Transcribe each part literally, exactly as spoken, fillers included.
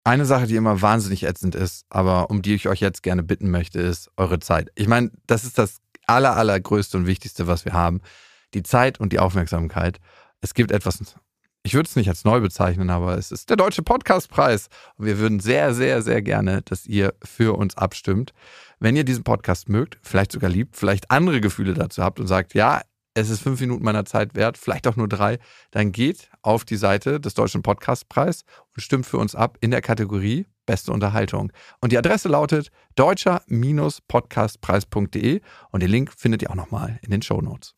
Eine Sache, die immer wahnsinnig ätzend ist, aber um die ich euch jetzt gerne bitten möchte, ist eure Zeit. Ich meine, das ist das aller, allergrößte und wichtigste, was wir haben. Die Zeit und die Aufmerksamkeit. Es gibt etwas, ich würde es nicht als neu bezeichnen, aber es ist der Deutsche Podcastpreis. Und wir würden sehr, sehr, sehr gerne, dass ihr für uns abstimmt. Wenn ihr diesen Podcast mögt, vielleicht sogar liebt, vielleicht andere Gefühle dazu habt und sagt, ja, es ist fünf Minuten meiner Zeit wert, vielleicht auch nur drei, dann geht auf die Seite des Deutschen Podcastpreis und stimmt für uns ab in der Kategorie Beste Unterhaltung. Und die Adresse lautet deutscher Podcastpreis punkt de und den Link findet ihr auch nochmal in den Shownotes.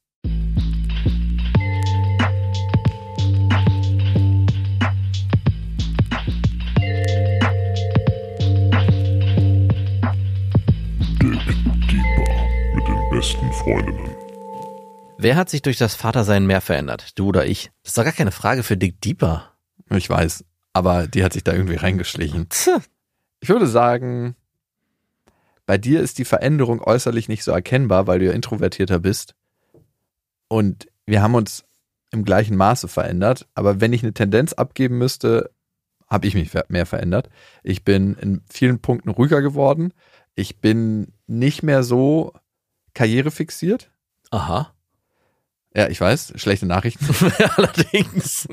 Mit den besten Freundinnen. Wer hat sich durch das Vatersein mehr verändert? Du oder ich? Das ist doch gar keine Frage für Dick Deeper. Ich weiß, aber die hat sich da irgendwie reingeschlichen. Ich würde sagen, bei dir ist die Veränderung äußerlich nicht so erkennbar, weil du ja introvertierter bist. Und wir haben uns im gleichen Maße verändert. Aber wenn ich eine Tendenz abgeben müsste, habe ich mich mehr verändert. Ich bin in vielen Punkten ruhiger geworden. Ich bin nicht mehr so karrierefixiert. Aha. Ja, ich weiß, schlechte Nachrichten. Allerdings.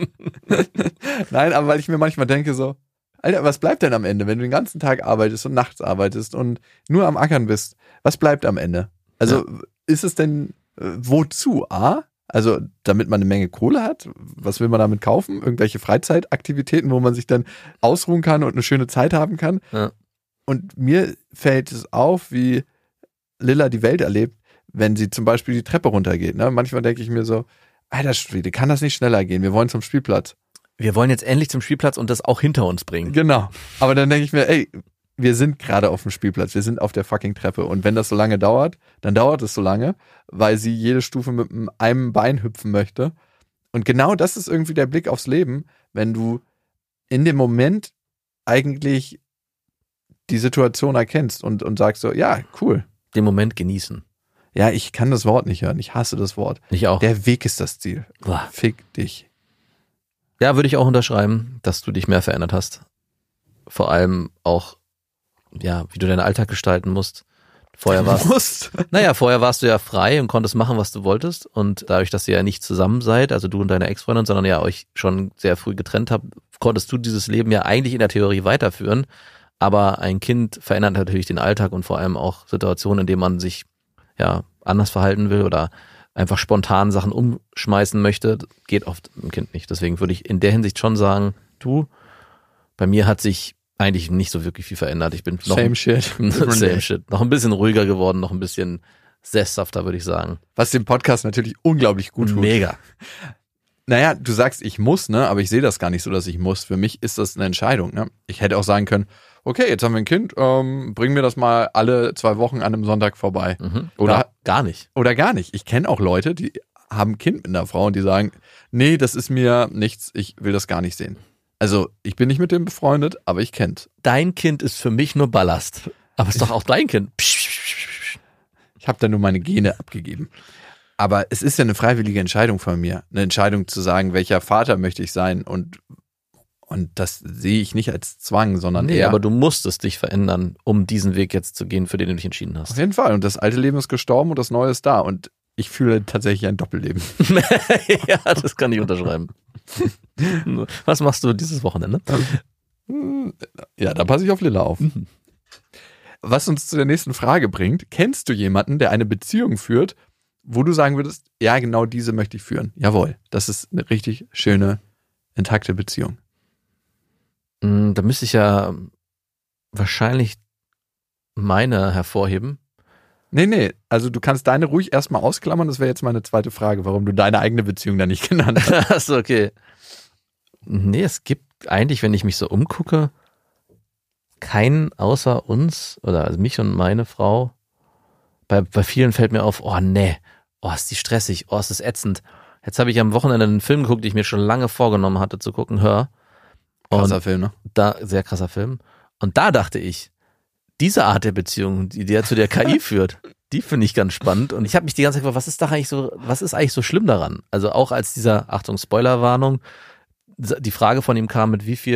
Nein, aber weil ich mir manchmal denke so, Alter, was bleibt denn am Ende, wenn du den ganzen Tag arbeitest und nachts arbeitest und nur am Ackern bist? Was bleibt am Ende? Also ja. Ist es denn, äh, wozu? A, also damit man eine Menge Kohle hat? Was will man damit kaufen? Irgendwelche Freizeitaktivitäten, wo man sich dann ausruhen kann und eine schöne Zeit haben kann? Ja. Und mir fällt es auf, wie Lilla die Welt erlebt, wenn sie zum Beispiel die Treppe runtergeht. Ne? Manchmal denke ich mir so, Alter Schwede, kann das nicht schneller gehen? Wir wollen zum Spielplatz. Wir wollen jetzt endlich zum Spielplatz und das auch hinter uns bringen. Genau. Aber dann denke ich mir, ey, wir sind gerade auf dem Spielplatz. Wir sind auf der fucking Treppe. Und wenn das so lange dauert, dann dauert es so lange, weil sie jede Stufe mit einem Bein hüpfen möchte. Und genau das ist irgendwie der Blick aufs Leben, wenn du in dem Moment eigentlich die Situation erkennst und, und sagst so, ja, cool. Den Moment genießen. Ja, ich kann das Wort nicht hören. Ich hasse das Wort. Ich auch. Der Weg ist das Ziel. Boah. Fick dich. Ja, würde ich auch unterschreiben, dass du dich mehr verändert hast. Vor allem auch, ja, wie du deinen Alltag gestalten musst. Vorher warst, musst. Naja, vorher warst du ja frei und konntest machen, was du wolltest. Und dadurch, dass ihr ja nicht zusammen seid, also du und deine Ex-Freundin, sondern ja euch schon sehr früh getrennt habt, konntest du dieses Leben ja eigentlich in der Theorie weiterführen. Aber ein Kind verändert natürlich den Alltag und vor allem auch Situationen, in denen man sich ja anders verhalten will oder einfach spontan Sachen umschmeißen möchte, geht oft ein Kind nicht. Deswegen würde ich in der Hinsicht schon sagen, du, bei mir hat sich eigentlich nicht so wirklich viel verändert. Ich bin noch Same shit. Same shit. Noch ein bisschen ruhiger geworden, noch ein bisschen sesshafter, würde ich sagen. Was dem Podcast natürlich unglaublich gut tut. Mega. Naja, du sagst, ich muss, ne? Aber ich sehe das gar nicht so, dass ich muss. Für mich ist das eine Entscheidung, ne? Ich hätte auch sagen können, okay, jetzt haben wir ein Kind, ähm, bring mir das mal alle zwei Wochen an einem Sonntag vorbei. Mhm. Oder ja, gar nicht. Oder gar nicht. Ich kenne auch Leute, die haben ein Kind mit einer Frau und die sagen, nee, das ist mir nichts, ich will das gar nicht sehen. Also ich bin nicht mit dem befreundet, aber ich kenn's. Dein Kind ist für mich nur Ballast. Aber es ist doch auch dein Kind. Ich habe da nur meine Gene abgegeben. Aber es ist ja eine freiwillige Entscheidung von mir. Eine Entscheidung zu sagen, welcher Vater möchte ich sein und Und das sehe ich nicht als Zwang, sondern nee, eher... aber du musstest dich verändern, um diesen Weg jetzt zu gehen, für den du dich entschieden hast. Auf jeden Fall. Und das alte Leben ist gestorben und das neue ist da. Und ich fühle tatsächlich ein Doppelleben. Ja, das kann ich unterschreiben. Was machst du dieses Wochenende? Ja, da passe ich auf Lilla auf. Mhm. Was uns zu der nächsten Frage bringt, kennst du jemanden, der eine Beziehung führt, wo du sagen würdest, ja, genau diese möchte ich führen? Jawohl, das ist eine richtig schöne, intakte Beziehung. Da müsste ich ja wahrscheinlich meine hervorheben. Nee, nee, also du kannst deine ruhig erstmal ausklammern, das wäre jetzt meine zweite Frage, warum du deine eigene Beziehung da nicht genannt hast. Achso, okay. Nee, es gibt eigentlich, wenn ich mich so umgucke, keinen außer uns, oder also mich und meine Frau. Bei, bei vielen fällt mir auf, oh nee, oh ist die stressig, oh ist das ätzend. Jetzt habe ich am Wochenende einen Film geguckt, den ich mir schon lange vorgenommen hatte zu gucken, Hör. Krasser und Film, ne? Da, sehr krasser Film. Und da dachte ich, diese Art der Beziehung, die der zu der K I führt, die finde ich ganz spannend. Und ich habe mich die ganze Zeit gefragt, was ist da eigentlich so, was ist eigentlich so schlimm daran? Also auch als dieser, Achtung, Spoilerwarnung, die Frage von ihm kam, mit wie vielen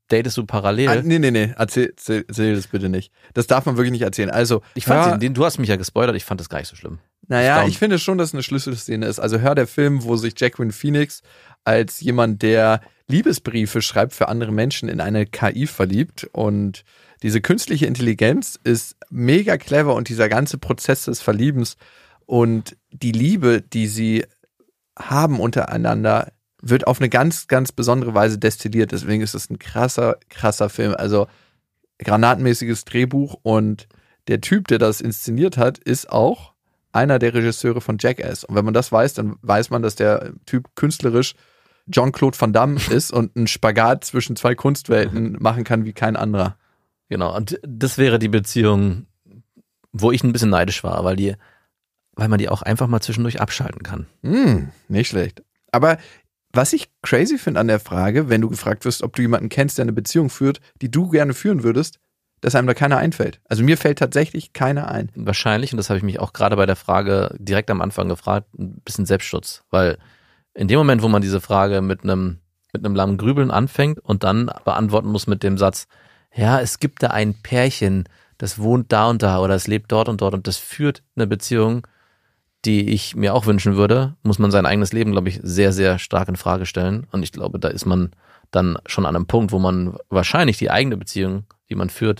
datest du parallel. Ah, nee, nee, nee, erzähl, erzähl, erzähl das bitte nicht. Das darf man wirklich nicht erzählen. Also, Ich fand hör, den, den, du hast mich ja gespoilert, ich fand das gar nicht so schlimm. Naja, Down. ich finde schon, dass es eine Schlüsselszene ist. Also hör der Film, wo sich Joaquin Phoenix als jemand, der Liebesbriefe schreibt für andere Menschen, in eine K I verliebt. Und diese künstliche Intelligenz ist mega clever und dieser ganze Prozess des Verliebens und die Liebe, die sie haben untereinander, wird auf eine ganz, ganz besondere Weise destilliert. Deswegen ist es ein krasser, krasser Film. Also granatenmäßiges Drehbuch und der Typ, der das inszeniert hat, ist auch einer der Regisseure von Jackass. Und wenn man das weiß, dann weiß man, dass der Typ künstlerisch Jean-Claude Van Damme ist und einen Spagat zwischen zwei Kunstwelten machen kann wie kein anderer. Genau, und das wäre die Beziehung, wo ich ein bisschen neidisch war, weil die, weil man die auch einfach mal zwischendurch abschalten kann. Hm, nicht schlecht. Aber was ich crazy finde an der Frage, wenn du gefragt wirst, ob du jemanden kennst, der eine Beziehung führt, die du gerne führen würdest, dass einem da keiner einfällt. Also mir fällt tatsächlich keiner ein. Wahrscheinlich, und das habe ich mich auch gerade bei der Frage direkt am Anfang gefragt, ein bisschen Selbstschutz. Weil in dem Moment, wo man diese Frage mit einem mit einem langen Grübeln anfängt und dann beantworten muss mit dem Satz, ja, es gibt da ein Pärchen, das wohnt da und da oder es lebt dort und dort und das führt eine Beziehung, die ich mir auch wünschen würde, muss man sein eigenes Leben, glaube ich, sehr, sehr stark in Frage stellen. Und ich glaube, da ist man dann schon an einem Punkt, wo man wahrscheinlich die eigene Beziehung, die man führt,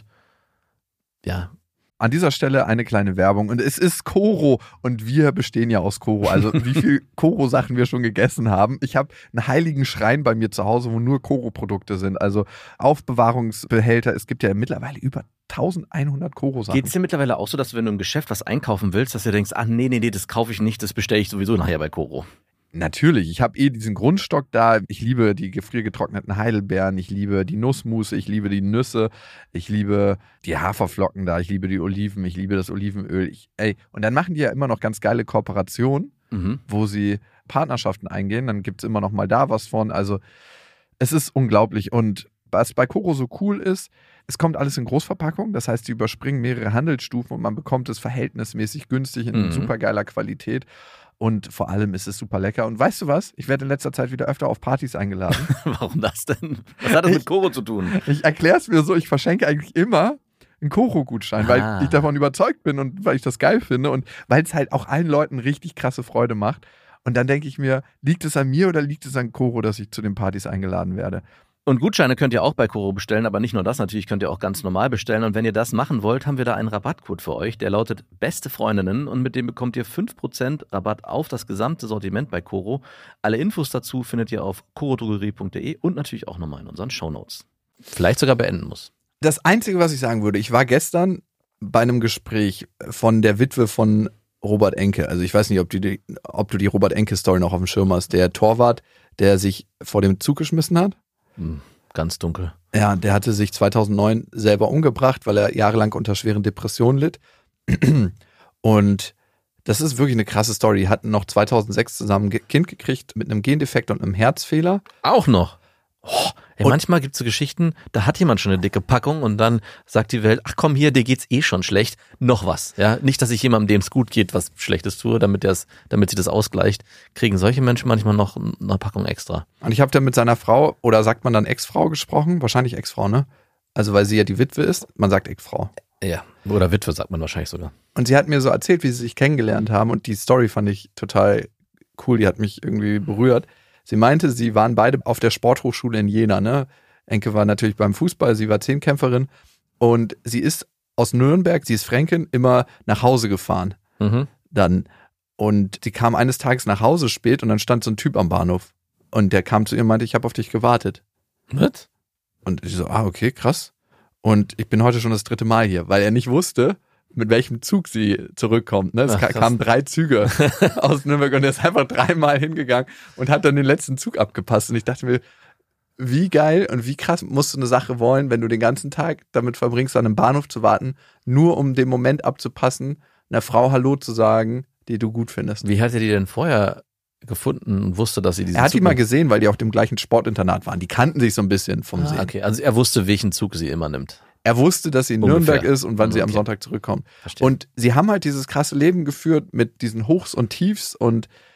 ja. An dieser Stelle eine kleine Werbung. Und es ist Koro und wir bestehen ja aus Koro. Also wie viel Koro-Sachen wir schon gegessen haben. Ich habe einen heiligen Schrein bei mir zu Hause, wo nur Koro-Produkte sind. Also Aufbewahrungsbehälter. Es gibt ja mittlerweile über eintausendeinhundert Koro-Sachen. Geht es dir mittlerweile auch so, dass wenn du im Geschäft was einkaufen willst, dass du denkst, ach nee, nee, nee, das kaufe ich nicht, das bestelle ich sowieso nachher bei Koro? Natürlich, ich habe eh diesen Grundstock da. Ich liebe die gefriergetrockneten Heidelbeeren, ich liebe die Nussmusse, ich liebe die Nüsse, ich liebe die Haferflocken da, ich liebe die Oliven, ich liebe das Olivenöl. Ich, ey, und dann machen die ja immer noch ganz geile Kooperationen, Mhm. wo sie Partnerschaften eingehen. Dann gibt es immer noch mal da was von. Also es ist unglaublich. Und was bei Koro so cool ist, es kommt alles in Großverpackung. Das heißt, die überspringen mehrere Handelsstufen und man bekommt es verhältnismäßig günstig in Mhm. super geiler Qualität. Und vor allem ist es super lecker. Und weißt du was? Ich werde in letzter Zeit wieder öfter auf Partys eingeladen. Warum das denn? Was hat das Ich- mit Koro zu tun? Ich erkläre es mir so, ich verschenke eigentlich immer einen Koro-Gutschein, Ah. weil ich davon überzeugt bin und weil ich das geil finde und weil es halt auch allen Leuten richtig krasse Freude macht. Und dann denke ich mir, liegt es an mir oder liegt es an Koro, dass ich zu den Partys eingeladen werde? Und Gutscheine könnt ihr auch bei Koro bestellen, aber nicht nur das, natürlich könnt ihr auch ganz normal bestellen. Und wenn ihr das machen wollt, haben wir da einen Rabattcode für euch, der lautet Beste Freundinnen und mit dem bekommt ihr fünf Prozent Rabatt auf das gesamte Sortiment bei Koro. Alle Infos dazu findet ihr auf korodrogerie punkt de und natürlich auch nochmal in unseren Shownotes. Vielleicht sogar beenden muss. Das Einzige, was ich sagen würde, ich war gestern bei einem Gespräch von der Witwe von Robert Enke. Also ich weiß nicht, ob, die, ob du die Robert Enke-Story noch auf dem Schirm hast. Der Torwart, der sich vor dem Zug geschmissen hat. Hm, ganz dunkel. Ja, der hatte sich zweitausendneun selber umgebracht, weil er jahrelang unter schweren Depressionen litt. Und das ist wirklich eine krasse Story. Die hatten noch zweitausendsechs zusammen ein Kind gekriegt mit einem Gendefekt und einem Herzfehler. Auch noch. Oh, ey, Und- manchmal gibt es so Geschichten, da hat jemand schon eine dicke Packung und dann sagt die Welt, ach komm hier, dir geht's eh schon schlecht, noch was. Ja, nicht, dass ich jemandem, dem es gut geht, was Schlechtes tue, damit der's, damit sie das ausgleicht, kriegen solche Menschen manchmal noch eine Packung extra. Und ich habe da mit seiner Frau, oder sagt man dann Ex-Frau gesprochen? Wahrscheinlich Ex-Frau, ne? Also weil sie ja die Witwe ist. Man sagt Ex-Frau. Ja, oder Witwe sagt man wahrscheinlich sogar. Und sie hat mir so erzählt, wie sie sich kennengelernt haben. Und die Story fand ich total cool. Die hat mich irgendwie berührt. Sie meinte, sie waren beide auf der Sporthochschule in Jena, ne? Enke war natürlich beim Fußball, sie war Zehnkämpferin. Und sie ist aus Nürnberg, sie ist Fränkin, immer nach Hause gefahren. Mhm. Dann. Und sie kam eines Tages nach Hause spät und dann stand so ein Typ am Bahnhof. Und der kam zu ihr und meinte, ich habe auf dich gewartet. Was? Und ich so, ah, okay, krass. Und ich bin heute schon das dritte Mal hier, weil er nicht wusste, mit welchem Zug sie zurückkommt. Ne? Es Ach, ka- krass. kamen drei Züge aus Nürnberg und er ist einfach dreimal hingegangen und hat dann den letzten Zug abgepasst. Und ich dachte mir, wie geil und wie krass musst du eine Sache wollen, wenn du den ganzen Tag damit verbringst, an einem Bahnhof zu warten, nur um den Moment abzupassen, einer Frau Hallo zu sagen, die du gut findest. Wie hat er die denn vorher gefunden und wusste, dass sie diesen Er hat die Zug mal nimmt? gesehen, weil die auf dem gleichen Sportinternat waren. Die kannten sich so ein bisschen vom Ah, Sehen. okay, also er wusste, welchen Zug sie immer nimmt. Er wusste, dass sie in Ungefähr. Nürnberg ist und wann sie am Okay. Sonntag zurückkommt. Verstehe. Und sie haben halt dieses krasse Leben geführt mit diesen Hochs und Tiefs und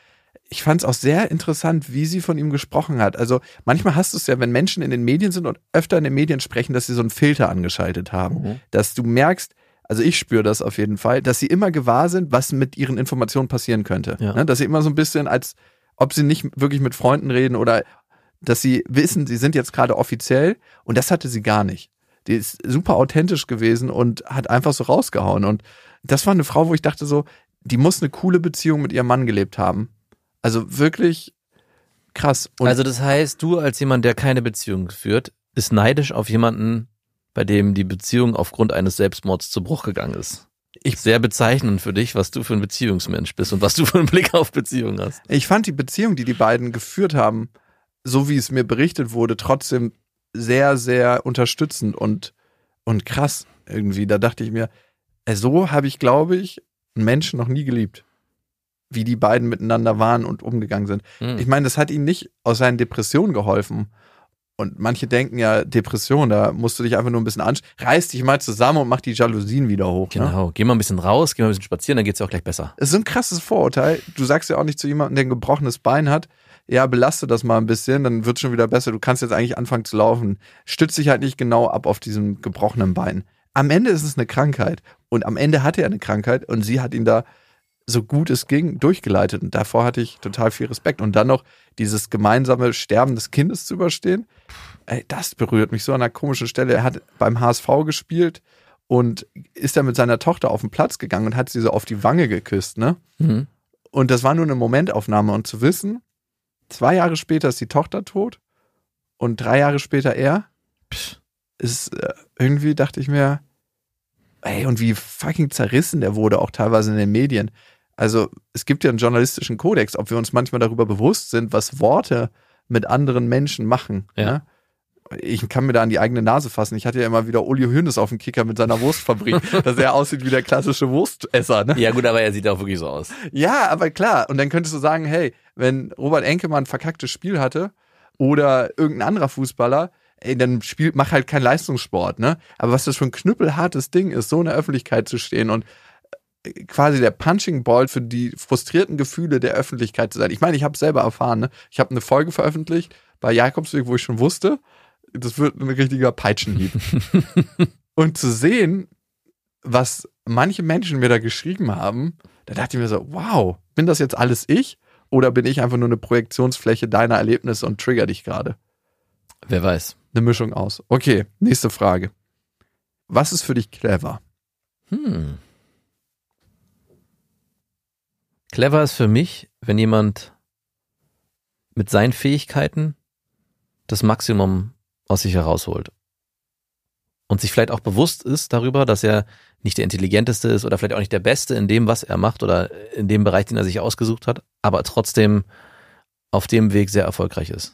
ich fand es auch sehr interessant, wie sie von ihm gesprochen hat. Also manchmal hast du es ja, wenn Menschen in den Medien sind und öfter in den Medien sprechen, dass sie so einen Filter angeschaltet haben. Mhm. Dass du merkst, also ich spüre das auf jeden Fall, dass sie immer gewahr sind, was mit ihren Informationen passieren könnte. Ja. Ne? Dass sie immer so ein bisschen, als ob sie nicht wirklich mit Freunden reden oder dass sie wissen, sie sind jetzt gerade offiziell, und das hatte sie gar nicht. Die ist super authentisch gewesen und hat einfach so rausgehauen. Und das war eine Frau, wo ich dachte so, die muss eine coole Beziehung mit ihrem Mann gelebt haben. Also wirklich krass. Und also das heißt, du als jemand, der keine Beziehung führt, ist neidisch auf jemanden, bei dem die Beziehung aufgrund eines Selbstmords zu Bruch gegangen ist. Ich Sehr bezeichnend für dich, was du für ein Beziehungsmensch bist und was du für einen Blick auf Beziehung hast. Ich fand die Beziehung, die die beiden geführt haben, so wie es mir berichtet wurde, trotzdem sehr, sehr unterstützend und, und krass irgendwie. Da dachte ich mir, so habe ich, glaube ich, einen Menschen noch nie geliebt. Wie die beiden miteinander waren und umgegangen sind. Mhm. Ich meine, das hat ihnen nicht aus seinen Depressionen geholfen. Und manche denken ja, Depression, da musst du dich einfach nur ein bisschen anstrengen. Reiß dich mal zusammen und mach die Jalousien wieder hoch. Genau, ne? Geh mal ein bisschen raus, geh mal ein bisschen spazieren, dann geht's ja auch gleich besser. Das ist so ein krasses Vorurteil. Du sagst ja auch nicht zu jemandem, der ein gebrochenes Bein hat, ja, belaste das mal ein bisschen, dann wird's schon wieder besser. Du kannst jetzt eigentlich anfangen zu laufen. Stütz dich halt nicht genau ab auf diesem gebrochenen Bein. Am Ende ist es eine Krankheit. Und am Ende hatte er eine Krankheit und sie hat ihn da so gut es ging, durchgeleitet. Und davor hatte ich total viel Respekt. Und dann noch dieses gemeinsame Sterben des Kindes zu überstehen, ey, das berührt mich so an einer komischen Stelle. Er hat beim H S V gespielt und ist dann mit seiner Tochter auf den Platz gegangen und hat sie so auf die Wange geküsst, ne? Mhm. Und das war nur eine Momentaufnahme. Und zu wissen, zwei Jahre später ist die Tochter tot und drei Jahre später er, ist äh, irgendwie, dachte ich mir, ey, und wie fucking zerrissen der wurde, auch teilweise in den Medien. Also es gibt ja einen journalistischen Kodex, ob wir uns manchmal darüber bewusst sind, was Worte mit anderen Menschen machen. Ja. Ne? Ich kann mir da an die eigene Nase fassen. Ich hatte ja immer wieder Uli Hoeneß auf dem Kicker mit seiner Wurstfabrik, dass er aussieht wie der klassische Wurstesser. Ne? Ja gut, aber er sieht auch wirklich so aus. Ja, aber klar. Und dann könntest du sagen, hey, wenn Robert Enke ein verkacktes Spiel hatte oder irgendein anderer Fußballer, ey, dann spielt, mach halt keinen Leistungssport, ne? Aber was das für ein knüppelhartes Ding ist, so in der Öffentlichkeit zu stehen und quasi der Punching Ball für die frustrierten Gefühle der Öffentlichkeit zu sein. Ich meine, ich habe es selber erfahren, ne? Ich habe eine Folge veröffentlicht bei Jakobsweg, wo ich schon wusste, das wird ein richtiger Peitschenhieb. Und zu sehen, was manche Menschen mir da geschrieben haben, da dachte ich mir so, wow, bin das jetzt alles ich? Oder bin ich einfach nur eine Projektionsfläche deiner Erlebnisse und trigger dich gerade? Wer weiß. Eine Mischung aus. Okay, nächste Frage. Was ist für dich clever? Hm. Clever ist für mich, wenn jemand mit seinen Fähigkeiten das Maximum aus sich herausholt. Und sich vielleicht auch bewusst ist darüber, dass er nicht der Intelligenteste ist oder vielleicht auch nicht der Beste in dem, was er macht oder in dem Bereich, den er sich ausgesucht hat, aber trotzdem auf dem Weg sehr erfolgreich ist.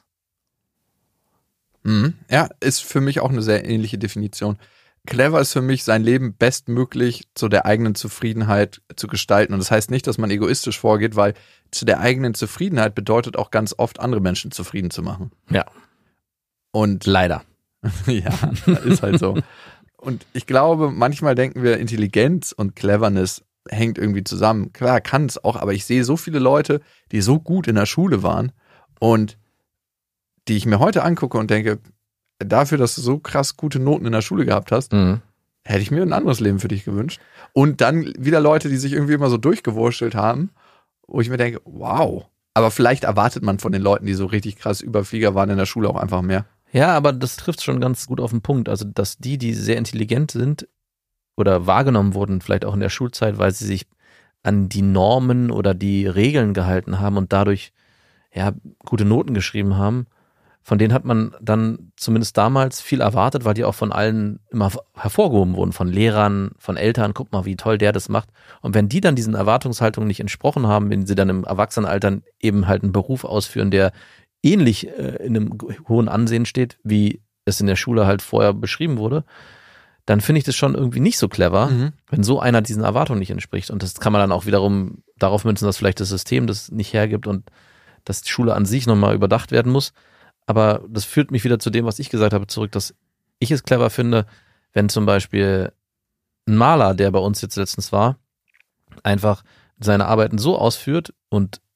Mhm. Ja, ist für mich auch eine sehr ähnliche Definition. Clever ist für mich, sein Leben bestmöglich zu der eigenen Zufriedenheit zu gestalten. Und das heißt nicht, dass man egoistisch vorgeht, weil zu der eigenen Zufriedenheit bedeutet auch ganz oft, andere Menschen zufrieden zu machen. Ja. Und leider. Ja, ist halt so. Und ich glaube, manchmal denken wir, Intelligenz und Cleverness hängt irgendwie zusammen. Klar, kann es auch, aber ich sehe so viele Leute, die so gut in der Schule waren und die ich mir heute angucke und denke, dafür, dass du so krass gute Noten in der Schule gehabt hast, mhm. hätte ich mir ein anderes Leben für dich gewünscht. Und dann wieder Leute, die sich irgendwie immer so durchgewurschtelt haben, wo ich mir denke, wow. Aber vielleicht erwartet man von den Leuten, die so richtig krass Überflieger waren in der Schule, auch einfach mehr. Ja, aber das trifft schon ganz gut auf den Punkt. Also, dass die, die sehr intelligent sind oder wahrgenommen wurden, vielleicht auch in der Schulzeit, weil sie sich an die Normen oder die Regeln gehalten haben und dadurch ja gute Noten geschrieben haben, von denen hat man dann zumindest damals viel erwartet, weil die auch von allen immer hervorgehoben wurden, von Lehrern, von Eltern, guck mal, wie toll der das macht. Und wenn die dann diesen Erwartungshaltungen nicht entsprochen haben, wenn sie dann im Erwachsenenalter eben halt einen Beruf ausführen, der ähnlich äh, in einem hohen Ansehen steht, wie es in der Schule halt vorher beschrieben wurde, dann finde ich das schon irgendwie nicht so clever, mhm. wenn so einer diesen Erwartungen nicht entspricht. Und das kann man dann auch wiederum darauf münzen, dass vielleicht das System das nicht hergibt und dass die Schule an sich nochmal überdacht werden muss. Aber das führt mich wieder zu dem, was ich gesagt habe, zurück, dass ich es clever finde, wenn zum Beispiel ein Maler, der bei uns jetzt letztens war, einfach seine Arbeiten so ausführt und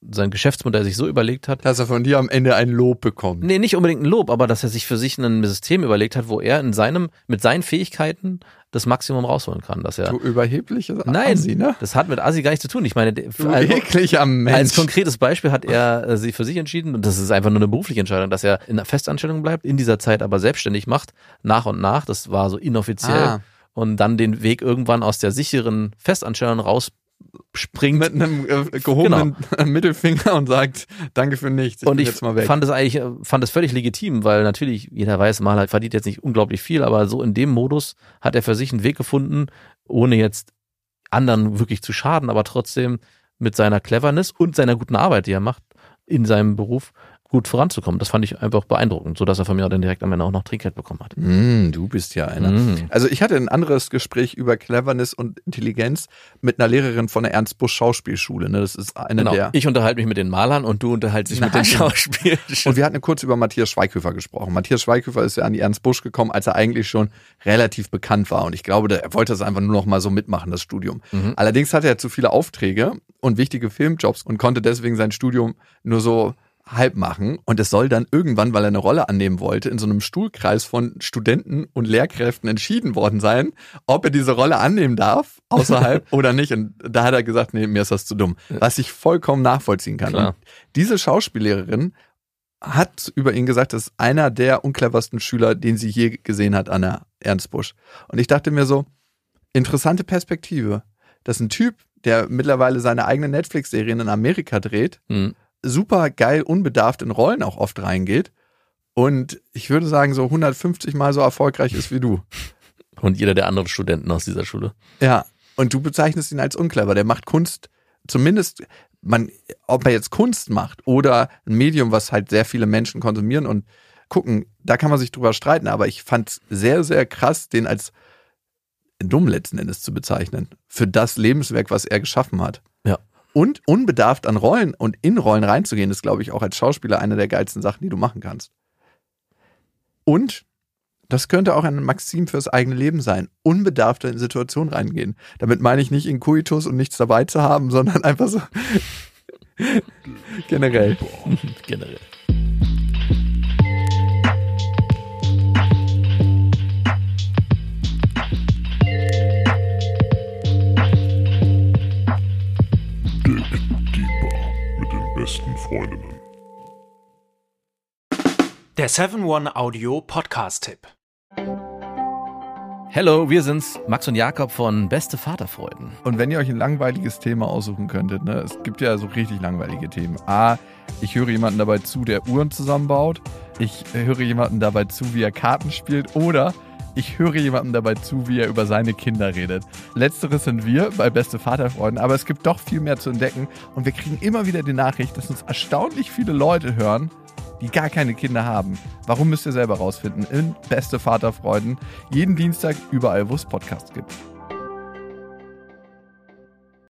sein Geschäftsmodell sich so überlegt hat. Dass er von dir am Ende ein Lob bekommt. Nee, nicht unbedingt ein Lob, aber dass er sich für sich ein System überlegt hat, wo er in seinem, mit seinen Fähigkeiten das Maximum rausholen kann. Dass er, du überhebliches Nein, Assi, ne? das hat mit Assi gar nichts zu tun. Ich meine, Du also, ekliger Mensch. als konkretes Beispiel hat er äh, sich für sich entschieden, und das ist einfach nur eine berufliche Entscheidung, dass er in einer Festanstellung bleibt, in dieser Zeit aber selbstständig macht, nach und nach, das war so inoffiziell, Ah. und dann den Weg irgendwann aus der sicheren Festanstellung rausspringt. Mit einem äh, gehobenen Mittelfinger und sagt, danke für nichts, ich Und bin ich jetzt mal weg. fand es eigentlich, äh, fand es völlig legitim, weil natürlich, jeder weiß, Maler verdient jetzt nicht unglaublich viel, aber so in dem Modus hat er für sich einen Weg gefunden, ohne jetzt anderen wirklich zu schaden, aber trotzdem mit seiner Cleverness und seiner guten Arbeit, die er macht, in seinem Beruf gut voranzukommen. Das fand ich einfach beeindruckend, sodass er von mir dann direkt am Ende auch noch Trinkgeld bekommen hat. Mm, du bist ja einer. Mm. Also ich hatte ein anderes Gespräch über Cleverness und Intelligenz mit einer Lehrerin von der Ernst Busch Schauspielschule. Ne? Das ist eine Genau. der... Ich unterhalte mich mit den Malern und du unterhältst dich mit den Nein. Schauspielern. Und wir hatten kurz über Matthias Schweighöfer gesprochen. Matthias Schweighöfer ist ja an die Ernst Busch gekommen, als er eigentlich schon relativ bekannt war. Und ich glaube, er wollte das einfach nur noch mal so mitmachen, das Studium. Mhm. Allerdings hatte er zu viele Aufträge und wichtige Filmjobs und konnte deswegen sein Studium nur so halb machen. Und es soll dann irgendwann, weil er eine Rolle annehmen wollte, in so einem Stuhlkreis von Studenten und Lehrkräften entschieden worden sein, ob er diese Rolle annehmen darf, außerhalb oder nicht. Und da hat er gesagt, nee, mir ist das zu dumm. Was ich vollkommen nachvollziehen kann. Klar. Und diese Schauspiellehrerin hat über ihn gesagt, das ist einer der uncleversten Schüler, den sie je gesehen hat an der Ernst Busch. Und ich dachte mir so, interessante Perspektive. Das ist ein Typ, der mittlerweile seine eigenen Netflix-Serien in Amerika dreht, Mhm. super geil, unbedarft in Rollen auch oft reingeht und ich würde sagen, so hundertfünfzig Mal so erfolgreich ist wie du. Und jeder der anderen Studenten aus dieser Schule. Ja, und du bezeichnest ihn als unclever. Der macht Kunst, zumindest, man, ob er jetzt Kunst macht oder ein Medium, was halt sehr viele Menschen konsumieren und gucken, da kann man sich drüber streiten, aber ich fand es sehr, sehr krass, den als dumm letzten Endes zu bezeichnen. Für das Lebenswerk, was er geschaffen hat. Ja. Und unbedarft an Rollen und in Rollen reinzugehen, ist, glaube ich, auch als Schauspieler eine der geilsten Sachen, die du machen kannst. Und das könnte auch ein Maxim fürs eigene Leben sein. Unbedarft in Situationen reingehen. Damit meine ich nicht in Coitus und nichts dabei zu haben, sondern einfach so generell. Generell. Mit den besten Freundinnen. Der seven one Audio Podcast-Tipp. Hello, wir sind's, Max und Jakob von Beste Vaterfreuden. Und wenn ihr euch ein langweiliges Thema aussuchen könntet, ne, es gibt ja so richtig langweilige Themen. A, ich höre jemanden dabei zu, der Uhren zusammenbaut. Ich höre jemanden dabei zu, wie er Karten spielt. Oder ich höre jemandem dabei zu, wie er über seine Kinder redet. Letzteres sind wir bei Beste Vaterfreuden, aber es gibt doch viel mehr zu entdecken. Und wir kriegen immer wieder die Nachricht, dass uns erstaunlich viele Leute hören, die gar keine Kinder haben. Warum, müsst ihr selber rausfinden in Beste Vaterfreuden. Jeden Dienstag überall, wo es Podcasts gibt.